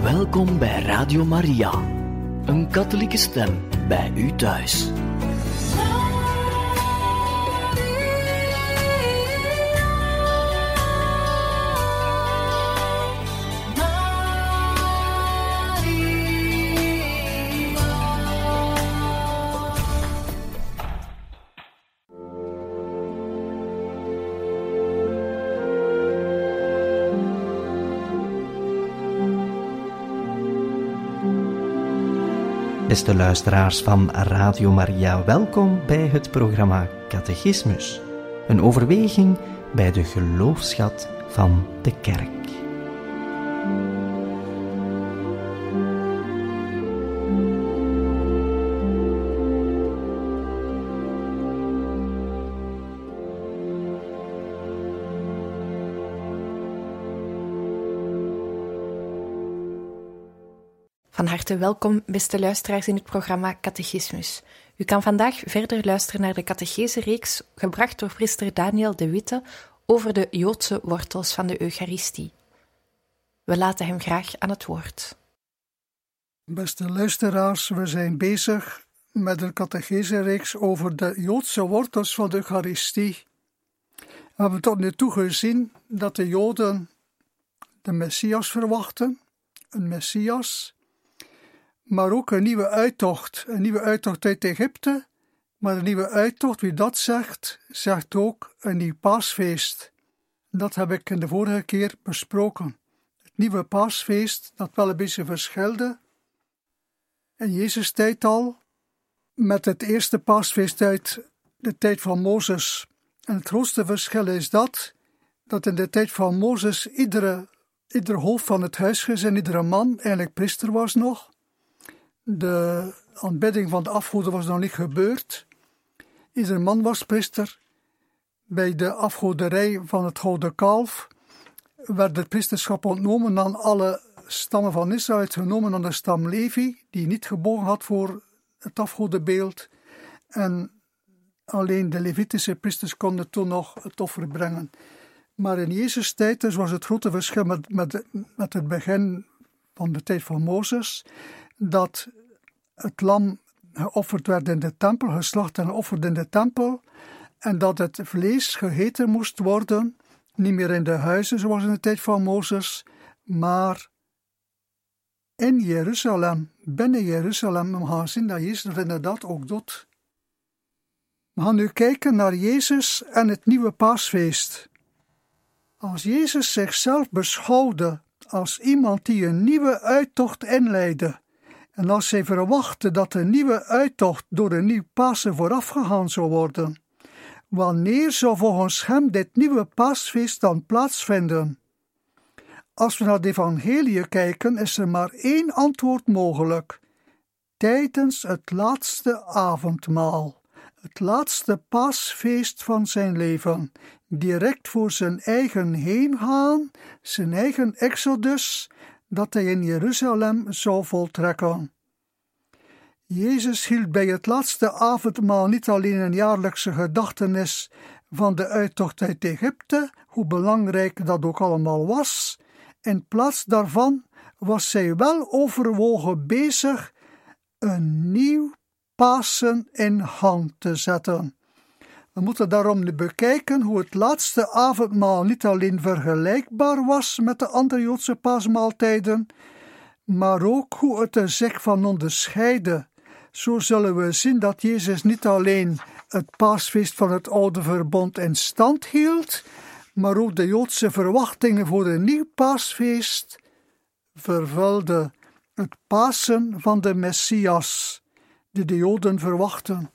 Welkom bij Radio Maria, een katholieke stem bij u thuis. Beste luisteraars van Radio Maria, welkom bij het programma Catechismus. Een overweging bij de geloofsschat van de Kerk. Van harte welkom, beste luisteraars, in het programma Catechismus. U kan vandaag verder luisteren naar de catechese-reeks, gebracht door priester Daniel de Witte, over de Joodse wortels van de Eucharistie. We laten hem graag aan het woord. Beste luisteraars, we zijn bezig met een catechese-reeks over de Joodse wortels van de Eucharistie. We hebben tot nu toe gezien dat de Joden de Messias verwachten, een Messias, maar ook een nieuwe uittocht uit Egypte, maar een nieuwe uittocht, wie dat zegt, zegt ook een nieuw paasfeest. Dat heb ik in de vorige keer besproken. Het nieuwe paasfeest, dat wel een beetje verschilde in Jezus' tijd al, met het eerste paasfeest uit de tijd van Mozes. En het grootste verschil is dat in de tijd van Mozes iedere hoofd van het huisgezin, iedere man eigenlijk priester was nog. De aanbidding van de afgoden was nog niet gebeurd. Ieder man was priester. Bij de afgoderij van het gouden kalf werd het priesterschap ontnomen aan alle stammen van Israël, genomen aan de stam Levi, die niet gebogen had voor het afgodenbeeld. En alleen de Levitische priesters konden toen nog het offer brengen. Maar in Jezus' tijd dus was het grote verschil met het begin van de tijd van Mozes, dat het lam geofferd werd in de tempel, geslacht en geofferd in de tempel, en dat het vlees gegeten moest worden, niet meer in de huizen zoals in de tijd van Mozes, maar in Jeruzalem, binnen Jeruzalem. We gaan zien dat Jezus dat inderdaad ook doet. We gaan nu kijken naar Jezus en het nieuwe paasfeest. Als Jezus zichzelf beschouwde als iemand die een nieuwe uittocht inleidde, en als hij verwachtte dat de nieuwe uittocht door een nieuw Pasen voorafgegaan zou worden, wanneer zou volgens hem dit nieuwe paasfeest dan plaatsvinden? Als we naar de evangelie kijken, is er maar één antwoord mogelijk: tijdens het laatste avondmaal, het laatste paasfeest van zijn leven, direct voor zijn eigen heengaan, zijn eigen exodus, dat hij in Jeruzalem zou voltrekken. Jezus hield bij het laatste avondmaal niet alleen een jaarlijkse gedachtenis van de uittocht uit Egypte, hoe belangrijk dat ook allemaal was. In plaats daarvan was hij wel overwogen bezig een nieuw Pasen in gang te zetten. We moeten daarom nu bekijken hoe het laatste avondmaal niet alleen vergelijkbaar was met de andere Joodse paasmaaltijden, maar ook hoe het er zich van onderscheidde. Zo zullen we zien dat Jezus niet alleen het paasfeest van het oude verbond in stand hield, maar ook de Joodse verwachtingen voor een nieuw paasfeest vervulde. Het Pasen van de Messias, die de Joden verwachten.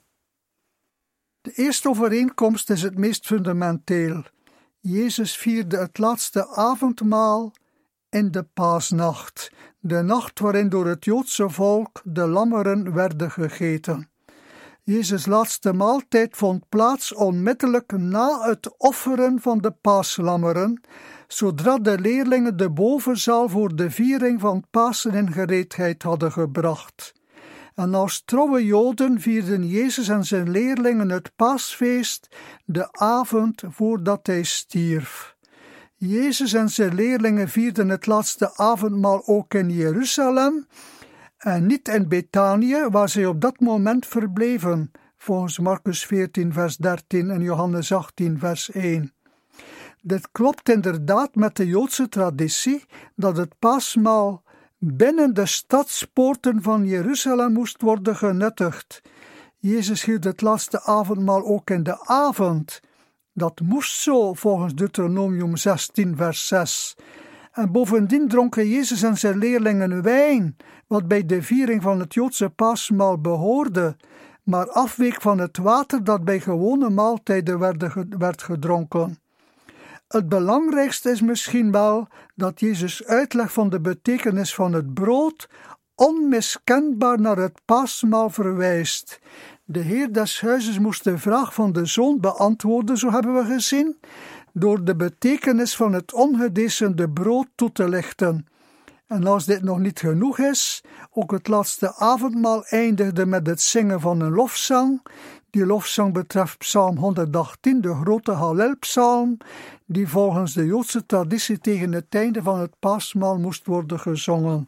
De eerste overeenkomst is het meest fundamenteel. Jezus vierde het laatste avondmaal in de paasnacht, de nacht waarin door het Joodse volk de lammeren werden gegeten. Jezus' laatste maaltijd vond plaats onmiddellijk na het offeren van de paaslammeren, zodra de leerlingen de bovenzaal voor de viering van Pasen in gereedheid hadden gebracht. En als trouwe Joden vierden Jezus en zijn leerlingen het paasfeest de avond voordat hij stierf. Jezus en zijn leerlingen vierden het laatste avondmaal ook in Jeruzalem en niet in Betanië, waar zij op dat moment verbleven, volgens Marcus 14 vers 13 en Johannes 18 vers 1. Dit klopt inderdaad met de Joodse traditie dat het paasmaal binnen de stadspoorten van Jeruzalem moest worden genuttigd. Jezus hield het laatste avondmaal ook in de avond. Dat moest zo volgens Deuteronomium 16 vers 6. En bovendien dronken Jezus en zijn leerlingen wijn, wat bij de viering van het Joodse paasmaal behoorde, maar afweek van het water dat bij gewone maaltijden werd gedronken. Het belangrijkste is misschien wel dat Jezus' uitleg van de betekenis van het brood onmiskenbaar naar het paasmaal verwijst. De Heer des huizes moest de vraag van de zoon beantwoorden, zo hebben we gezien, door de betekenis van het ongedecemde brood toe te lichten. En als dit nog niet genoeg is, ook het laatste avondmaal eindigde met het zingen van een lofzang. Die lofzang betreft Psalm 118, de grote Hallelpsalm, die volgens de Joodse traditie tegen het einde van het paasmaal moest worden gezongen.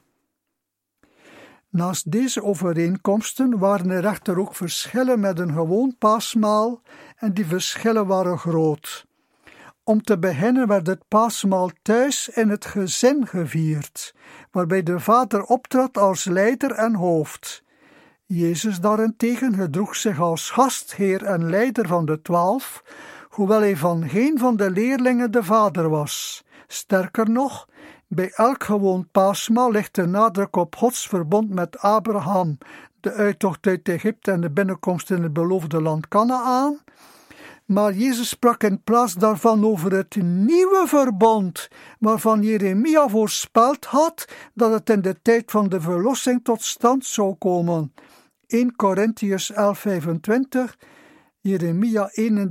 Naast deze overeenkomsten waren er echter ook verschillen met een gewoon paasmaal en die verschillen waren groot. Om te beginnen werd het paasmaal thuis in het gezin gevierd, waarbij de vader optrad als leider en hoofd. Jezus daarentegen gedroeg zich als gastheer en leider van de 12, hoewel hij van geen van de leerlingen de vader was. Sterker nog, bij elk gewoon paasmaal ligt de nadruk op Gods verbond met Abraham, de uittocht uit Egypte en de binnenkomst in het beloofde land Kanaaan. Maar Jezus sprak in plaats daarvan over het nieuwe verbond, waarvan Jeremia voorspeld had dat het in de tijd van de verlossing tot stand zou komen. 1 Korintiërs 11:25, Jeremia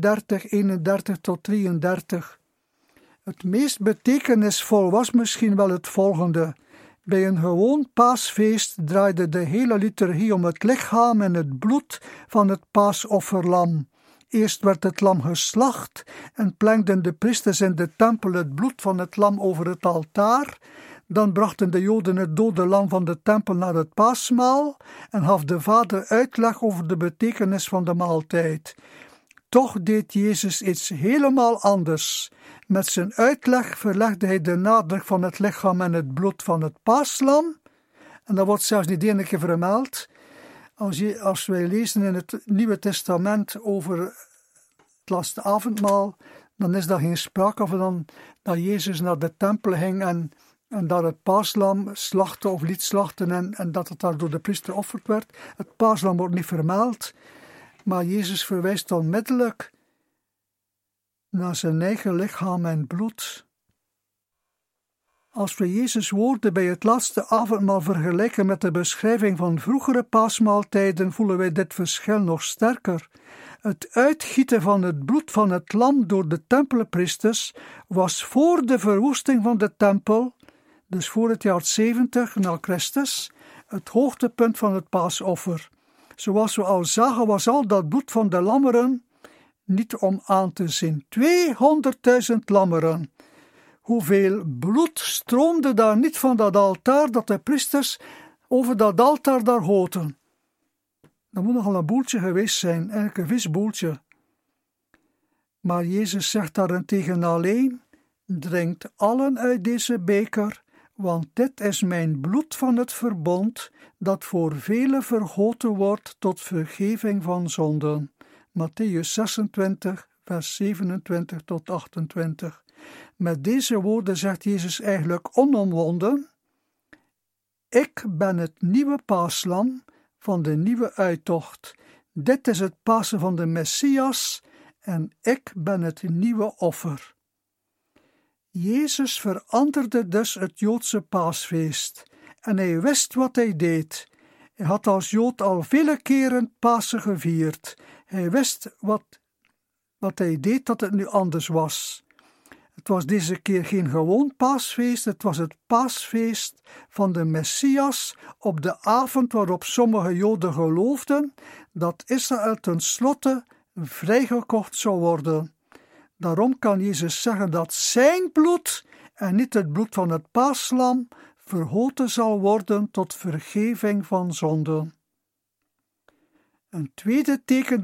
31 tot 33. Het meest betekenisvol was misschien wel het volgende. Bij een gewoon paasfeest draaide de hele liturgie om het lichaam en het bloed van het paasofferlam. Eerst werd het lam geslacht en plengden de priesters in de tempel het bloed van het lam over het altaar. Dan brachten de Joden het dode lam van de tempel naar het paasmaal en gaf de vader uitleg over de betekenis van de maaltijd. Toch deed Jezus iets helemaal anders. Met zijn uitleg verlegde hij de nadruk van het lichaam en het bloed van het paaslam. En dat wordt zelfs niet één keer vermeld. Als wij lezen in het Nieuwe Testament over het laatste avondmaal, dan is daar geen sprake van dat Jezus naar de tempel ging en daar het paaslam slachtte of liet slachten en dat het daar door de priester offerd werd. Het paaslam wordt niet vermeld, maar Jezus verwijst onmiddellijk naar zijn eigen lichaam en bloed. Als we Jezus' woorden bij het laatste avondmaal vergelijken met de beschrijving van vroegere paasmaaltijden, voelen wij dit verschil nog sterker. Het uitgieten van het bloed van het lam door de tempelpriesters was voor de verwoesting van de tempel, dus voor het jaar 70 na Christus, het hoogtepunt van het paasoffer. Zoals we al zagen was al dat bloed van de lammeren niet om aan te zien. 200.000 lammeren. Hoeveel bloed stroomde daar niet van dat altaar dat de priesters over dat altaar daar goten. Dat moet nogal een boeltje geweest zijn, eigenlijk een visboeltje. Maar Jezus zegt daarentegen alleen: drinkt allen uit deze beker, want dit is mijn bloed van het verbond, dat voor velen vergoten wordt tot vergeving van zonden. Mattheüs 26, vers 27 tot 28. Met deze woorden zegt Jezus eigenlijk onomwonden: ik ben het nieuwe paaslam van de nieuwe uittocht. Dit is het Pasen van de Messias en ik ben het nieuwe offer. Jezus veranderde dus het Joodse paasfeest en hij wist wat hij deed. Hij had als Jood al vele keren Pasen gevierd. Hij wist wat hij deed, dat het nu anders was. Het was deze keer geen gewoon paasfeest, het was het paasfeest van de Messias op de avond waarop sommige Joden geloofden dat Israël tenslotte vrijgekocht zou worden. Daarom kan Jezus zeggen dat zijn bloed en niet het bloed van het paaslam vergoten zal worden tot vergeving van zonden. Een tweede teken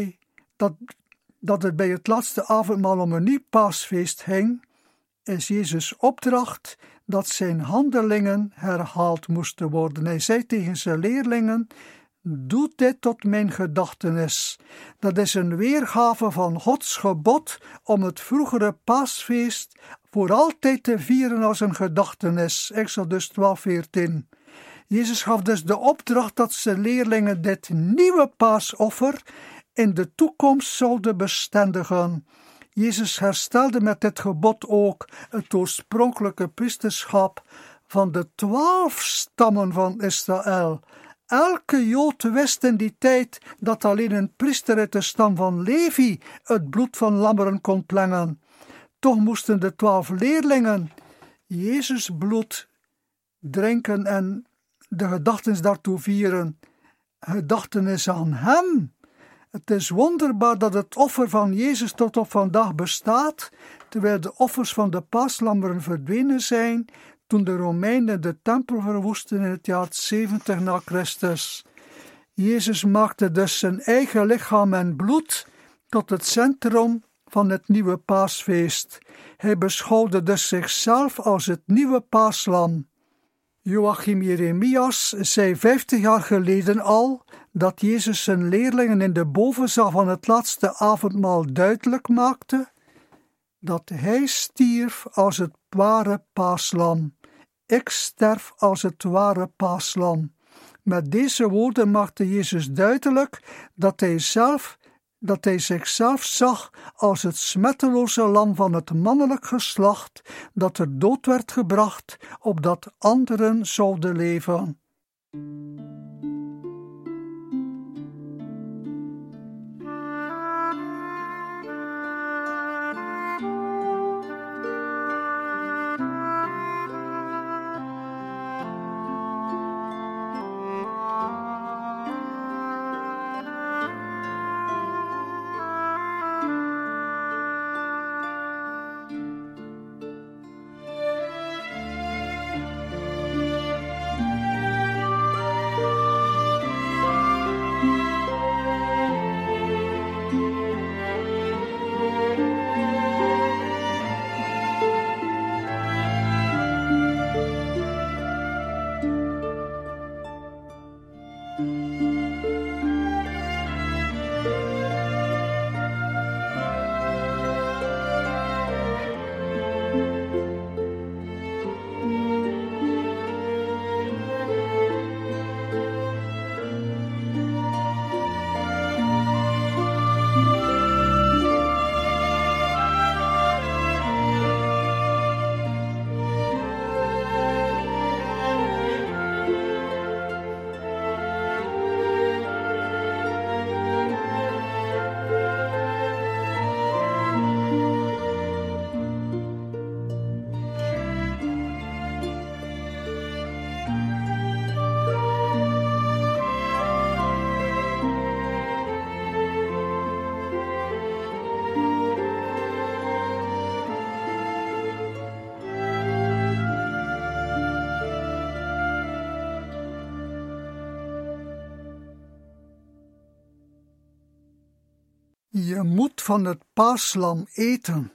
dat het bij het laatste avondmaal om een nieuw paasfeest ging, is Jezus' opdracht dat zijn handelingen herhaald moesten worden. Hij zei tegen zijn leerlingen: doe dit tot mijn gedachtenis. Dat is een weergave van Gods gebod om het vroegere paasfeest voor altijd te vieren als een gedachtenis. Exodus 12:14. Jezus gaf dus de opdracht dat zijn leerlingen dit nieuwe paasoffer in de toekomst zouden bestendigen. Jezus herstelde met dit gebod ook het oorspronkelijke priesterschap van de 12 stammen van Israël. Elke Jood wist in die tijd dat alleen een priester uit de stam van Levi het bloed van lammeren kon plengen. Toch moesten de 12 leerlingen Jezus bloed drinken en de gedachtenis daartoe vieren. Gedachtenis aan hem. Het is wonderbaar dat het offer van Jezus tot op vandaag bestaat, terwijl de offers van de paaslammeren verdwenen zijn toen de Romeinen de tempel verwoestten in het jaar 70 na Christus. Jezus maakte dus zijn eigen lichaam en bloed tot het centrum van het nieuwe paasfeest. Hij beschouwde dus zichzelf als het nieuwe paaslam. Joachim Jeremias zei 50 jaar geleden al dat Jezus zijn leerlingen in de bovenzaal van het laatste avondmaal duidelijk maakte dat hij stierf als het ware paaslam. Ik sterf als het ware paaslam. Met deze woorden maakte Jezus duidelijk dat hij zichzelf zag als het smetteloze lam van het mannelijk geslacht dat ter dood werd gebracht, opdat anderen zouden leven. Je moet van het paaslam eten.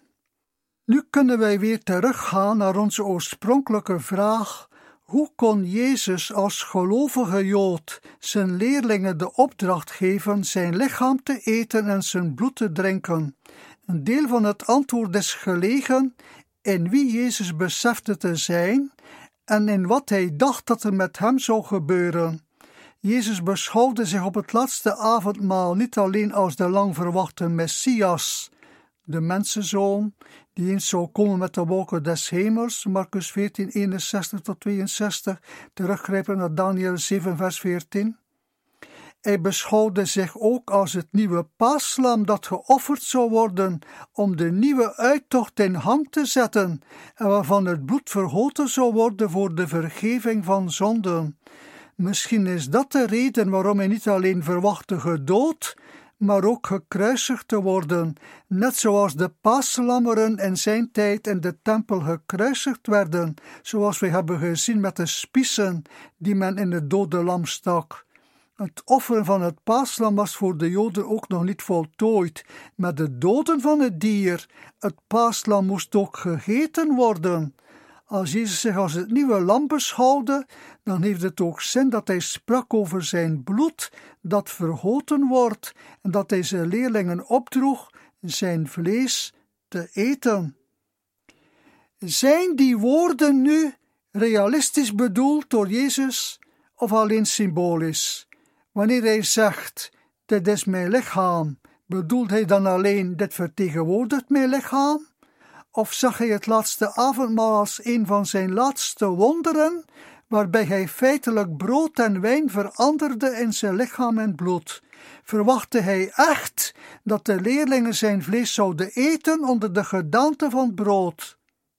Nu kunnen wij weer teruggaan naar onze oorspronkelijke vraag: hoe kon Jezus als gelovige Jood zijn leerlingen de opdracht geven zijn lichaam te eten en zijn bloed te drinken? Een deel van het antwoord is gelegen in wie Jezus besefte te zijn en in wat hij dacht dat er met hem zou gebeuren. Jezus beschouwde zich op het laatste avondmaal niet alleen als de lang verwachte Messias, de mensenzoon, die eens zou komen met de wolken des hemels, Marcus 14, 61-62, teruggrijpen naar Daniel 7, vers 14. Hij beschouwde zich ook als het nieuwe paaslam dat geofferd zou worden om de nieuwe uittocht in gang te zetten en waarvan het bloed vergoten zou worden voor de vergeving van zonden. Misschien is dat de reden waarom hij niet alleen verwachtte gedood, maar ook gekruisigd te worden, net zoals de paaslammeren in zijn tijd in de tempel gekruisigd werden, zoals we hebben gezien met de spiezen die men in het dode lam stak. Het offeren van het paaslam was voor de Joden ook nog niet voltooid. Met de doden van het dier, het paaslam moest ook gegeten worden. Als Jezus zich als het nieuwe lam beschouwde, dan heeft het ook zin dat hij sprak over zijn bloed dat vergoten wordt en dat hij zijn leerlingen opdroeg zijn vlees te eten. Zijn die woorden nu realistisch bedoeld door Jezus of alleen symbolisch? Wanneer hij zegt, dit is mijn lichaam, bedoelt hij dan alleen, dit vertegenwoordigt mijn lichaam? Of zag hij het laatste avondmaal als een van zijn laatste wonderen, waarbij hij feitelijk brood en wijn veranderde in zijn lichaam en bloed? Verwachtte hij echt dat de leerlingen zijn vlees zouden eten onder de gedaante van brood?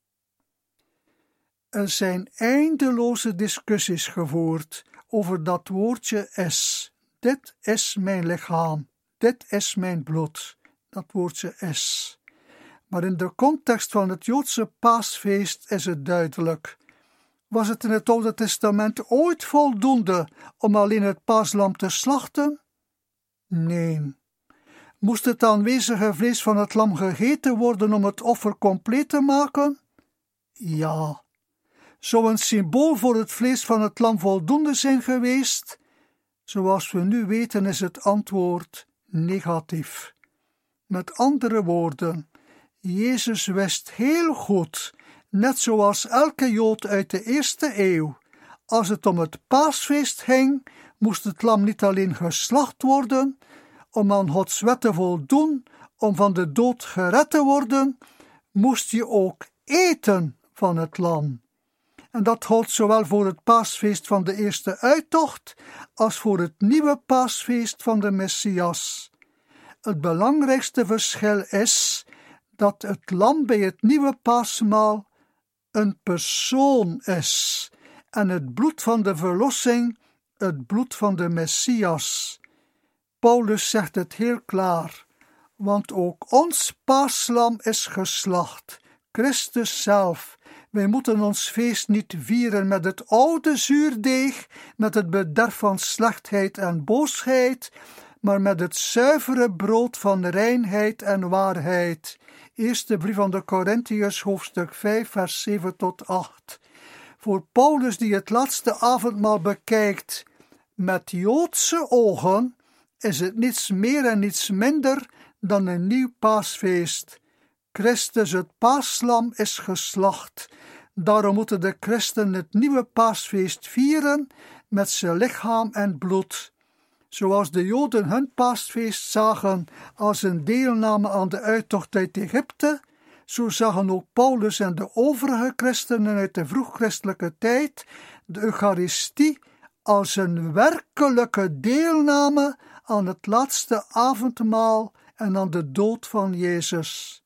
Er zijn eindeloze discussies gevoerd over dat woordje is. Dit is mijn lichaam, dit is mijn bloed. Dat woordje is. Maar in de context van het Joodse paasfeest is het duidelijk. Was het in het Oude Testament ooit voldoende om alleen het paaslam te slachten? Nee. Moest het aanwezige vlees van het lam gegeten worden om het offer compleet te maken? Ja. Zou een symbool voor het vlees van het lam voldoende zijn geweest? Zoals we nu weten is het antwoord negatief. Met andere woorden, Jezus wist heel goed, net zoals elke Jood uit de eerste eeuw, als het om het paasfeest ging, moest het lam niet alleen geslacht worden, om aan Gods wet te voldoen, om van de dood gered te worden, moest je ook eten van het lam. En dat geldt zowel voor het paasfeest van de eerste uittocht, als voor het nieuwe paasfeest van de Messias. Het belangrijkste verschil is dat het lam bij het nieuwe paasmaal een persoon is en het bloed van de verlossing het bloed van de Messias. Paulus zegt het heel klaar, want ook ons paaslam is geslacht, Christus zelf. Wij moeten ons feest niet vieren met het oude zuurdeeg, met het bederf van slechtheid en boosheid, maar met het zuivere brood van reinheid en waarheid. Eerste brief aan de Korintiërs, hoofdstuk 5, vers 7 tot 8. Voor Paulus, die het laatste avondmaal bekijkt met Joodse ogen, is het niets meer en niets minder dan een nieuw paasfeest. Christus, het paaslam, is geslacht. Daarom moeten de christenen het nieuwe paasfeest vieren met zijn lichaam en bloed. Zoals de Joden hun paasfeest zagen als een deelname aan de uittocht uit Egypte, zo zagen ook Paulus en de overige christenen uit de vroegchristelijke tijd de Eucharistie als een werkelijke deelname aan het laatste avondmaal en aan de dood van Jezus.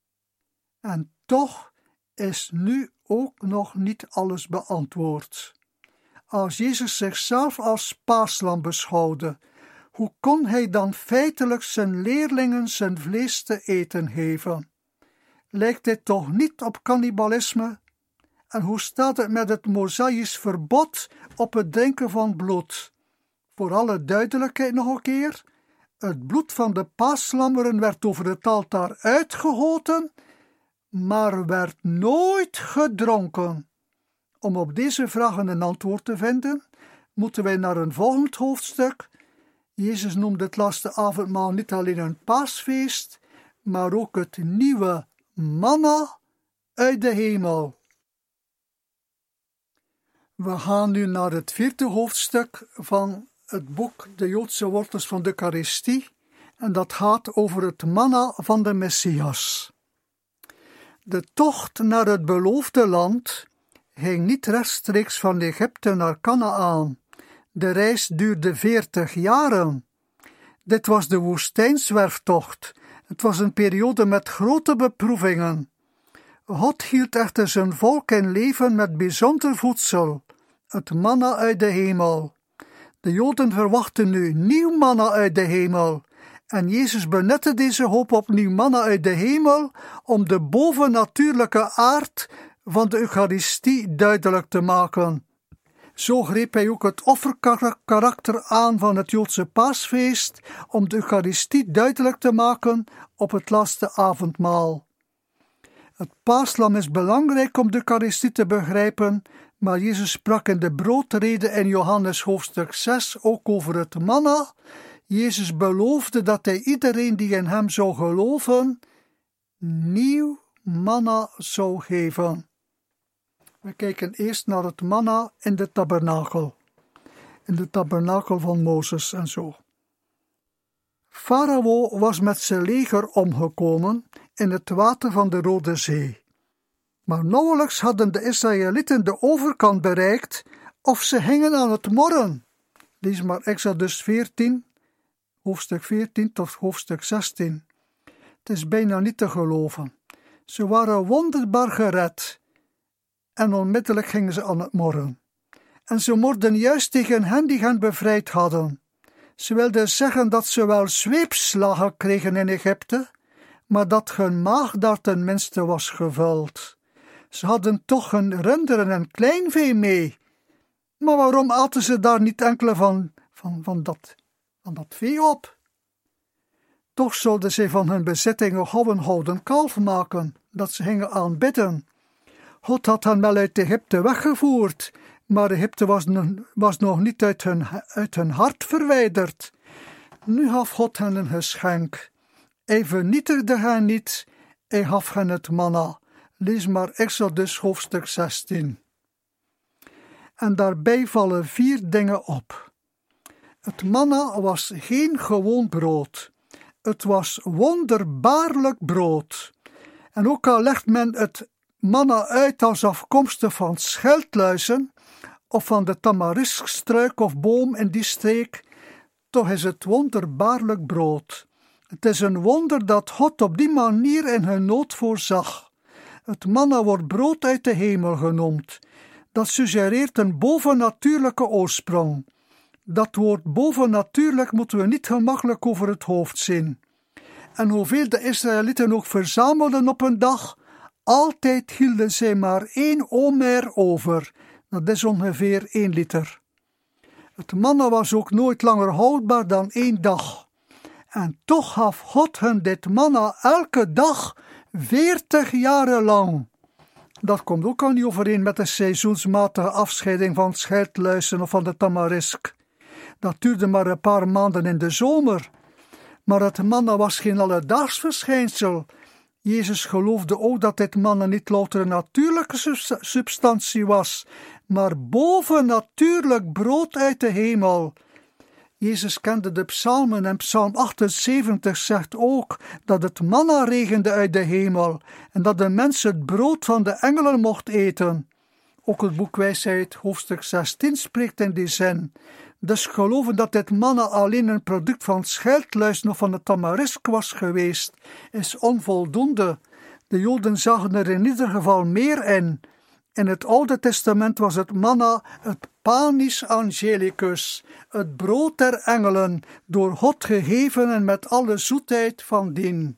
En toch is nu ook nog niet alles beantwoord. Als Jezus zichzelf als paaslam beschouwde, hoe kon hij dan feitelijk zijn leerlingen zijn vlees te eten geven? Lijkt dit toch niet op cannibalisme? En hoe staat het met het Mosaïsch verbod op het drinken van bloed? Voor alle duidelijkheid nog een keer, het bloed van de paaslammeren werd over het altaar uitgegoten, maar werd nooit gedronken. Om op deze vragen een antwoord te vinden, moeten wij naar een volgend hoofdstuk. Jezus noemde het laatste avondmaal niet alleen een paasfeest, maar ook het nieuwe manna uit de hemel. We gaan nu naar het 4e hoofdstuk van het boek De Joodse wortels van de Eucharistie, en dat gaat over het manna van de Messias. De tocht naar het beloofde land ging niet rechtstreeks van Egypte naar Kanaaan. De reis duurde 40 jaren. Dit was de woestijnzwerftocht. Het was een periode met grote beproevingen. God hield echter zijn volk in leven met bijzonder voedsel, het manna uit de hemel. De Joden verwachten nu nieuw manna uit de hemel, En Jezus benutte deze hoop opnieuw manna uit de hemel om de bovennatuurlijke aard van de Eucharistie duidelijk te maken. Zo greep hij ook het offerkarakter aan van het Joodse paasfeest om de Eucharistie duidelijk te maken op het laatste avondmaal. Het paaslam is belangrijk om de Eucharistie te begrijpen, maar Jezus sprak in de broodrede in Johannes hoofdstuk 6 ook over het manna. Jezus beloofde dat hij iedereen die in hem zou geloven, nieuw manna zou geven. We kijken eerst naar het manna in de tabernakel. In de tabernakel van Mozes en zo. Farao was met zijn leger omgekomen in het water van de Rode Zee. Maar nauwelijks hadden de Israëlieten de overkant bereikt of ze hingen aan het morren. Lees maar Exodus 14, hoofdstuk 14 tot hoofdstuk 16. Het is bijna niet te geloven. Ze waren wonderbaar gered. En onmiddellijk gingen ze aan het morren. En ze morden juist tegen hen die hen bevrijd hadden. Ze wilden zeggen dat ze wel zweepslagen kregen in Egypte, maar dat hun maag daar tenminste was gevuld. Ze hadden toch hun runderen en kleinvee mee. Maar waarom aten ze daar niet enkele van dat vee op? Toch zouden ze van hun bezittingen gauw een houden kalf maken, dat ze gingen aanbidden. God had hen wel uit Egypte weggevoerd, maar Egypte was nog niet uit hun hart verwijderd. Nu gaf God hen een geschenk. Hij vernietigde hen niet, hij gaf hen het manna. Lees maar Exodus hoofdstuk 16. En daarbij vallen 4 dingen op. Het manna was geen gewoon brood. Het was wonderbaarlijk brood. En ook al legt men het manna uit als afkomstig van schildluizen of van de tamariskstruik of boom in die streek, toch is het wonderbaarlijk brood. Het is een wonder dat God op die manier in hun nood voorzag. Het manna wordt brood uit de hemel genoemd. Dat suggereert een bovennatuurlijke oorsprong. Dat woord bovennatuurlijk moeten we niet gemakkelijk over het hoofd zien. En hoeveel de Israëlieten ook verzamelden op een dag, altijd hielden zij maar 1 omer over. Dat is ongeveer 1 liter. Het manna was ook nooit langer houdbaar dan 1 dag. En toch gaf God hun dit manna elke dag 40 jaren lang. Dat komt ook al niet overeen met de seizoensmatige afscheiding van schildluizen of van de tamarisk. Dat duurde maar een paar maanden in de zomer. Maar het manna was geen alledaags verschijnsel. Jezus geloofde ook dat dit manna niet louter een natuurlijke substantie was, maar bovennatuurlijk brood uit de hemel. Jezus kende de psalmen en psalm 78 zegt ook dat het manna regende uit de hemel en dat de mens het brood van de engelen mocht eten. Ook het boek Wijsheid, hoofdstuk 16, spreekt in die zin. Dus geloven dat dit manna alleen een product van schildluizen of van de tamarisk was geweest, is onvoldoende. De Joden zagen er in ieder geval meer in. In het Oude Testament was het manna het panis angelicus, het brood der engelen, door God gegeven en met alle zoetheid van dien.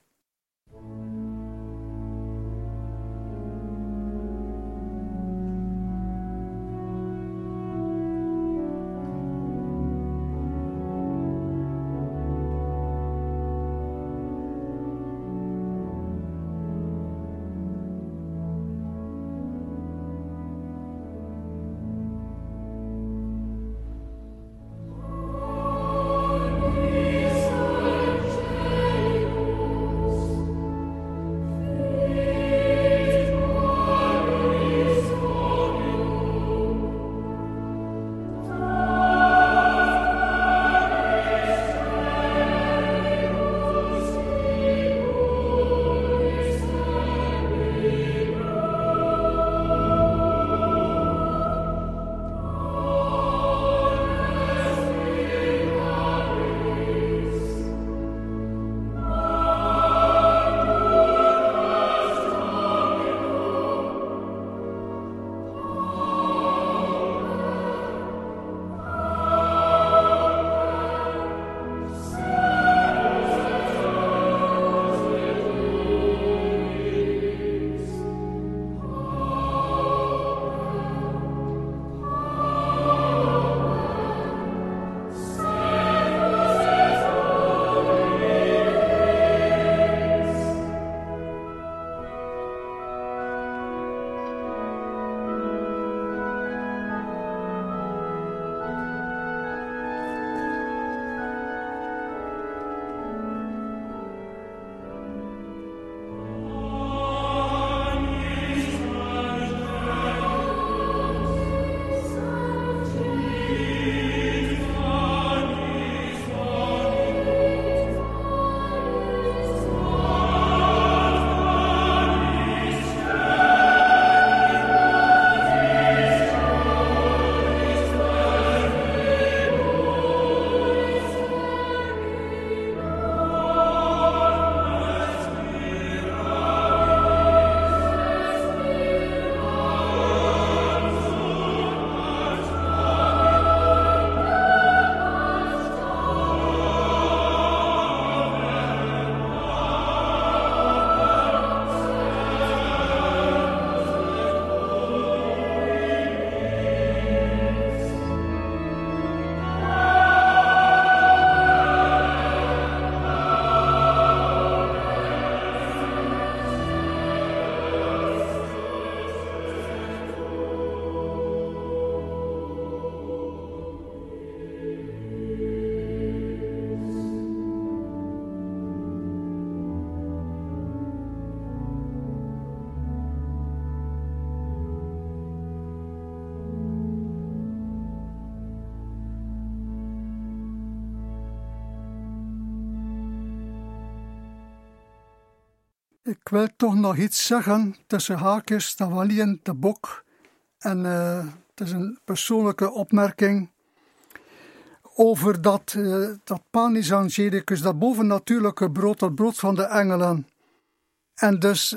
Ik wil toch nog iets zeggen tussen haakjes, dat was niet in het boek. En het is een persoonlijke opmerking over dat Panis Angelicus, dat bovennatuurlijke brood, dat brood van de engelen. En dus,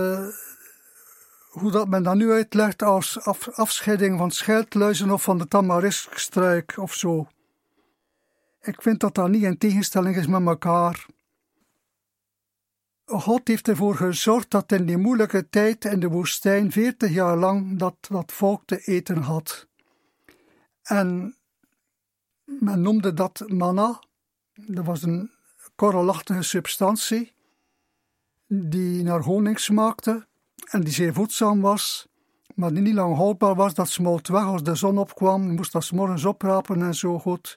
hoe dat men dat nu uitlegt als afscheiding van scheldluizen of van de tamariskstruik of zo. Ik vind dat niet in tegenstelling is met elkaar. God heeft ervoor gezorgd dat in die moeilijke tijd in de woestijn 40 jaar lang dat volk te eten had. En men noemde dat manna. Dat was een korrelachtige substantie die naar honing smaakte en die zeer voedzaam was, maar die niet lang houdbaar was. Dat smolt weg als de zon opkwam. Je moest dat 's morgens oprapen en zo goed.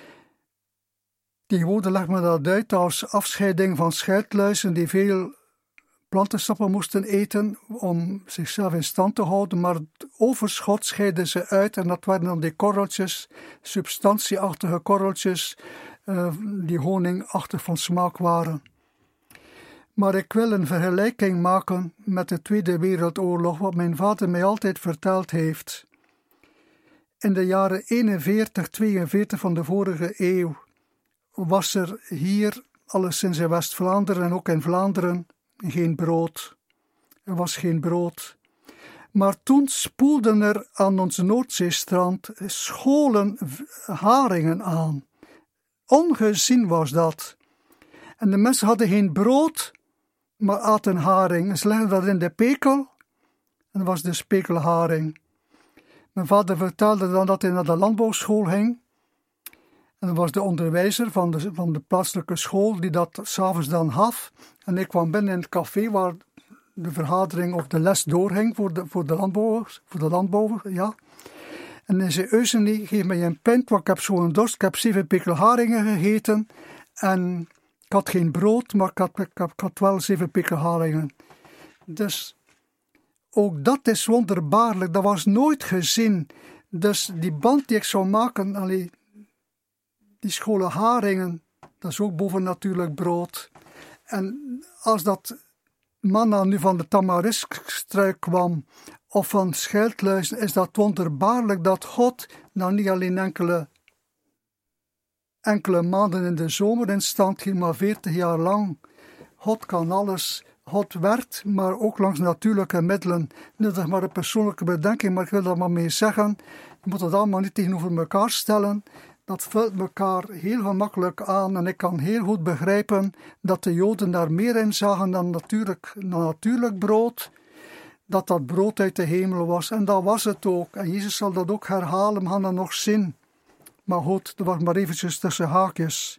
Tegenwoordig legt men dat uit als afscheiding van scheidluizen die veel plantensappen moesten eten om zichzelf in stand te houden, maar het overschot scheiden ze uit en dat waren dan die korreltjes, substantieachtige korreltjes, die honingachtig van smaak waren. Maar ik wil een vergelijking maken met de Tweede Wereldoorlog, wat mijn vader mij altijd verteld heeft. In de jaren 41, 42 van de vorige eeuw was er hier, alleszins in West-Vlaanderen en ook in Vlaanderen, geen brood. Er was geen brood. Maar toen spoelden er aan ons Noordzeestrand scholen haringen aan. Ongezien was dat. En de mensen hadden geen brood, maar aten haring. Ze legden dat in de pekel en dat was de pekelharing. Mijn vader vertelde dan dat hij naar de landbouwschool ging. En dat was de onderwijzer van de plaatselijke school die dat 's avonds dan gaf. En ik kwam binnen in het café waar de vergadering of de les doorging voor de landbouwer, ja. En hij zei, Eusenie, geef mij een pint, want ik heb zo'n dorst. Ik heb 7 pekelharingen gegeten en ik had geen brood, maar ik had wel 7 pekelharingen. Dus ook dat is wonderbaarlijk, dat was nooit gezien. Dus die band die ik zou maken, die scholen haringen, dat is ook bovennatuurlijk brood. En als dat manna nu van de tamariskstruik kwam, of van scheldluizen, is dat wonderbaarlijk dat God nou niet alleen enkele maanden in de zomer in stand hield, maar 40 jaar lang. God kan alles. God werkt, maar ook langs natuurlijke middelen. Dat is maar een persoonlijke bedenking, maar ik wil daar maar mee zeggen. Je moet het allemaal niet tegenover elkaar stellen. Dat vult elkaar heel gemakkelijk aan en ik kan heel goed begrijpen dat de Joden daar meer in zagen dan natuurlijk brood. Dat brood uit de hemel was en dat was het ook. En Jezus zal dat ook herhalen, we gaan dat nog zien. Maar goed, dat was maar eventjes tussen haakjes.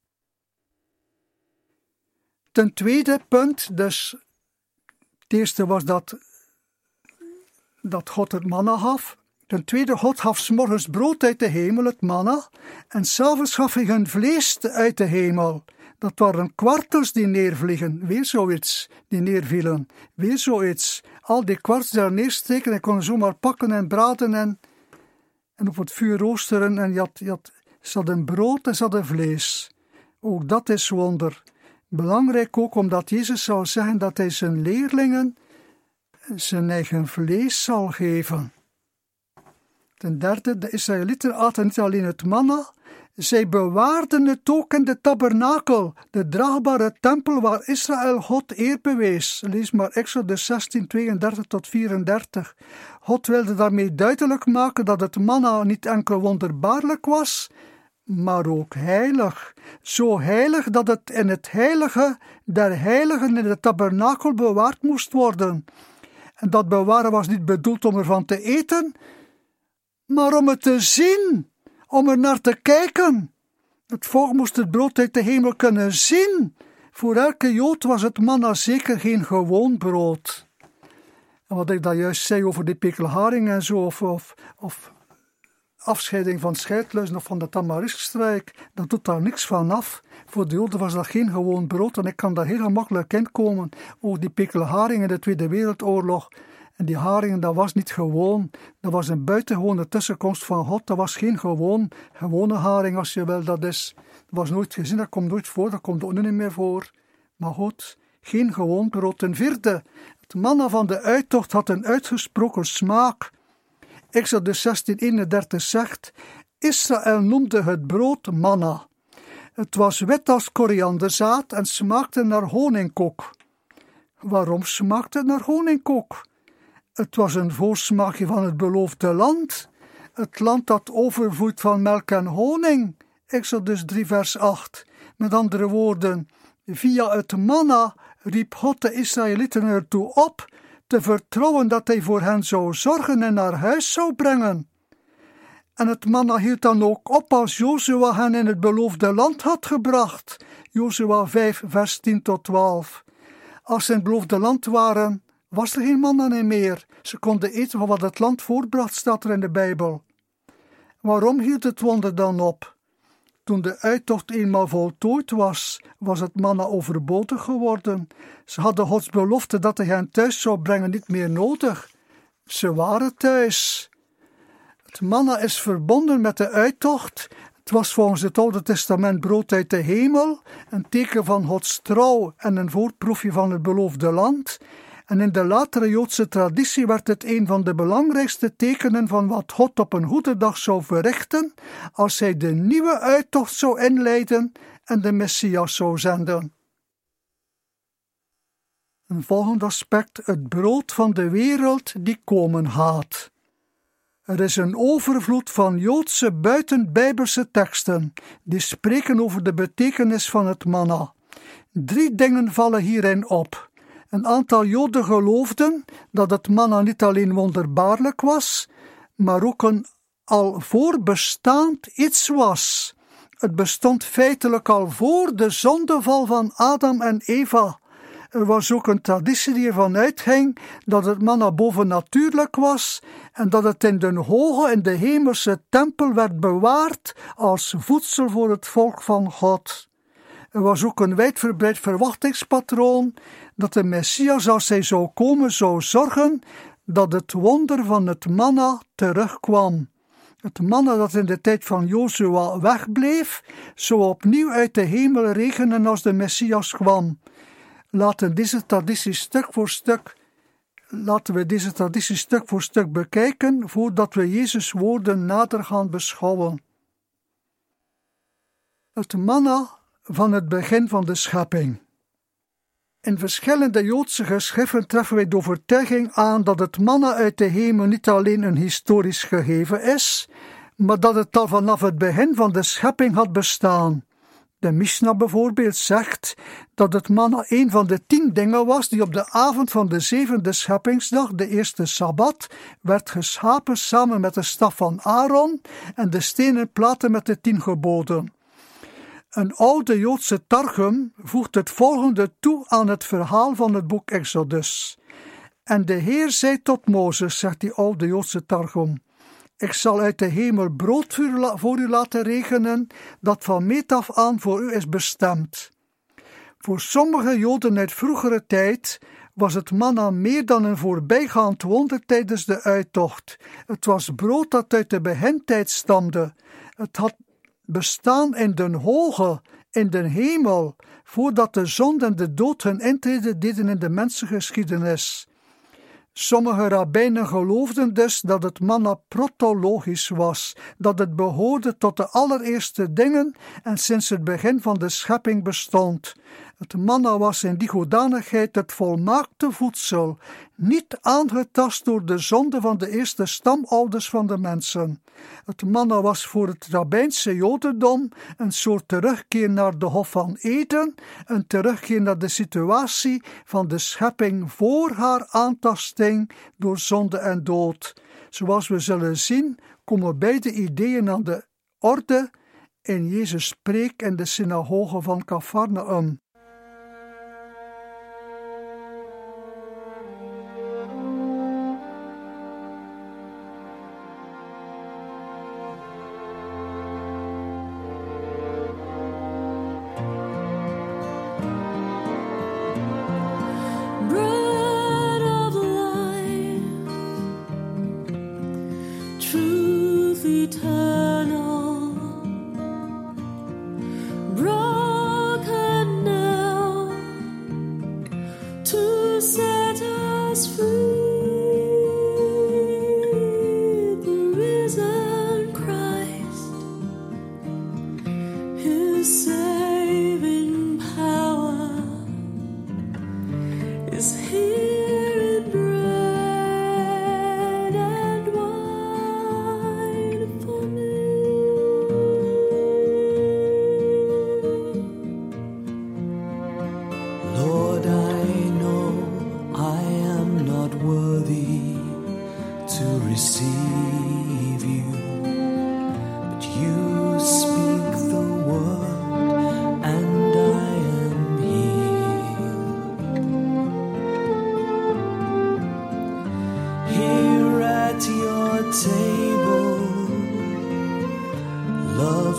Ten tweede punt, dus het eerste was dat God het manna gaf. Ten tweede, God gaf 's morgens brood uit de hemel, het manna, en 's avonds gaf hij hun vlees uit de hemel. Dat waren kwartels die neervliegen, weer zoiets, die neervielen, weer zoiets. Al die kwartels daar neersteken, en konden zomaar pakken en braden en op het vuur roosteren. En ze hadden brood en ze hadden vlees. Ook dat is wonder. Belangrijk ook omdat Jezus zou zeggen dat hij zijn leerlingen zijn eigen vlees zal geven. Ten derde, de Israëlieten aten niet alleen het manna, zij bewaarden het ook in de tabernakel, de draagbare tempel waar Israël God eer bewees. Lees maar Exodus 16, 32 tot 34. God wilde daarmee duidelijk maken dat het manna niet enkel wonderbaarlijk was, maar ook heilig. Zo heilig dat het in het heilige der heiligen in de tabernakel bewaard moest worden. En dat bewaren was niet bedoeld om ervan te eten, maar om het te zien, om er naar te kijken. Het volk moest het brood uit de hemel kunnen zien. Voor elke Jood was het manna zeker geen gewoon brood. En wat ik daar juist zei over die pekelharing en zo, of afscheiding van scheidluizen of van de tamariskstruik, dat doet daar niks van af. Voor de Joden was dat geen gewoon brood en ik kan daar heel gemakkelijk in komen. Ook die pekelharing in de Tweede Wereldoorlog. En die haringen, dat was niet gewoon. Dat was een buitengewone tussenkomst van God. Dat was geen gewone haring, als je wel dat is. Dat was nooit gezien, dat komt nooit voor, dat komt ook niet meer voor. Maar goed, geen gewoon brood. Ten vierde, het manna van de uittocht had een uitgesproken smaak. Exodus 16:31 zegt, Israël noemde het brood manna. Het was wit als korianderzaad en smaakte naar honingkoek. Waarom smaakte het naar honingkoek? Het was een voorsmaakje van het beloofde land. Het land dat overvloeit van melk en honing. Exodus 3 vers 8. Met andere woorden, via het manna riep God de Israëlieten ertoe op te vertrouwen dat hij voor hen zou zorgen en naar huis zou brengen. En het manna hield dan ook op als Jozua hen in het beloofde land had gebracht. Jozua 5 vers 10 tot 12. Als ze in het beloofde land waren, was er geen manna meer. Ze konden eten van wat het land voortbracht, staat er in de Bijbel. Waarom hield het wonder dan op? Toen de uittocht eenmaal voltooid was, was het manna overbodig geworden. Ze hadden Gods belofte dat hij hen thuis zou brengen niet meer nodig. Ze waren thuis. Het manna is verbonden met de uittocht. Het was volgens het Oude Testament brood uit de hemel, een teken van Gods trouw en een voorproefje van het beloofde land. En in de latere Joodse traditie werd het een van de belangrijkste tekenen van wat God op een goede dag zou verrichten, als hij de nieuwe uittocht zou inleiden en de Messias zou zenden. Een volgend aspect, het brood van de wereld die komen gaat. Er is een overvloed van Joodse buitenbijbelse teksten die spreken over de betekenis van het manna. 3 dingen vallen hierin op. Een aantal Joden geloofden dat het manna niet alleen wonderbaarlijk was, maar ook een al voorbestaand iets was. Het bestond feitelijk al voor de zondeval van Adam en Eva. Er was ook een traditie die ervan uitging dat het manna bovennatuurlijk was en dat het in de hoge in de hemelse tempel werd bewaard als voedsel voor het volk van God. Er was ook een wijdverbreid verwachtingspatroon dat de Messias, als hij zou komen, zou zorgen dat het wonder van het manna terugkwam. Het manna dat in de tijd van Jozua wegbleef, zou opnieuw uit de hemel regenen als de Messias kwam. Laten we deze traditie stuk voor stuk bekijken, voordat we Jezus' woorden nader gaan beschouwen. Het manna van het begin van de schepping. In verschillende Joodse geschriften treffen wij de overtuiging aan dat het manna uit de hemel niet alleen een historisch gegeven is, maar dat het al vanaf het begin van de schepping had bestaan. De Mishnah bijvoorbeeld zegt dat het manna een van de 10 dingen was die op de avond van de 7e scheppingsdag, de eerste Sabbat, werd geschapen samen met de staf van Aaron en de stenen platen met de 10 geboden. Een oude Joodse targum voegt het volgende toe aan het verhaal van het boek Exodus. En de Heer zei tot Mozes, zegt die oude Joodse targum, ik zal uit de hemel brood voor u laten regenen, dat van meet af aan voor u is bestemd. Voor sommige Joden uit vroegere tijd was het manna meer dan een voorbijgaand wonder tijdens de uittocht. Het was brood dat uit de begintijd stamde. Het had bestaan in den hoge, in den hemel, voordat de zonde en de dood hun intrede deden in de mensengeschiedenis. Sommige rabbijnen geloofden dus dat het manna protologisch was, dat het behoorde tot de allereerste dingen en sinds het begin van de schepping bestond. Het manna was in die hoedanigheid het volmaakte voedsel, niet aangetast door de zonde van de eerste stamouders van de mensen. Het manna was voor het rabbijnse Jodendom een soort terugkeer naar de Hof van Eden, een terugkeer naar de situatie van de schepping voor haar aantasting door zonde en dood. Zoals we zullen zien, komen beide ideeën aan de orde in Jezus' preek in de synagoge van Kafarnaum.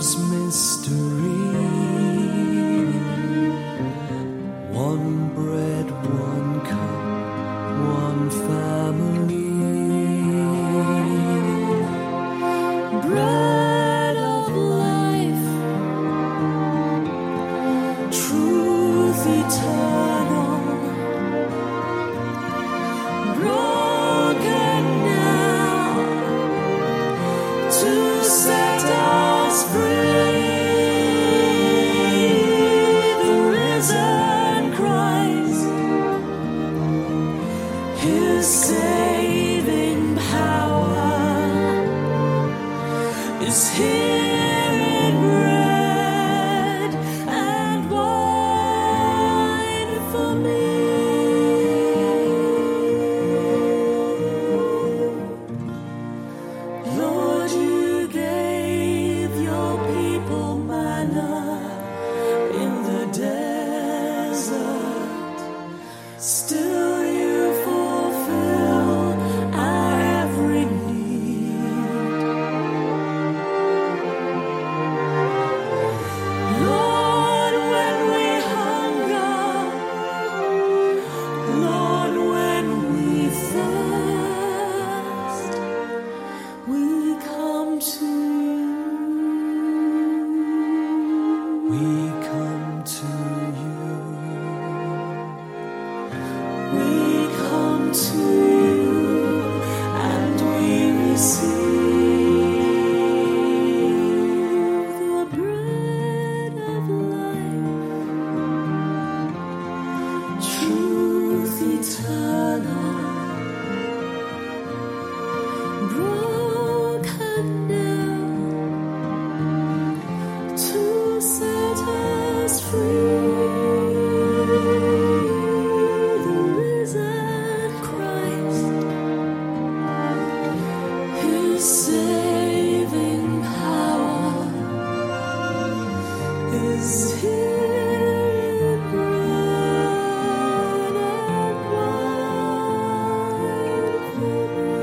love's mystery. One bread, one cup, one family. Bread of life, truth eternal, broken now to set us free. The risen Christ, His saving power is here in bread and wine for me. Lord, you gave your people manna in the desert. Still you fulfill our every need. Lord, when we hunger, Lord, when we thirst, we come to you. We come to you. We come to you and we receive the bread of life, truth eternal, broken now to set us free. The risen Christ, His saving power is here in bread and wine for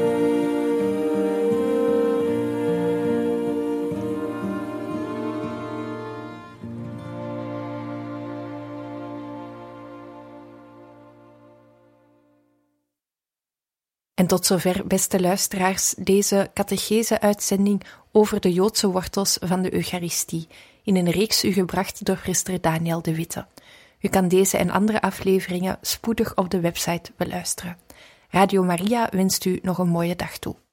En tot zover, beste luisteraars, deze catechese-uitzending over de Joodse wortels van de Eucharistie, in een reeks u gebracht door priester Daniel de Witte. U kan deze en andere afleveringen spoedig op de website beluisteren. Radio Maria wenst u nog een mooie dag toe.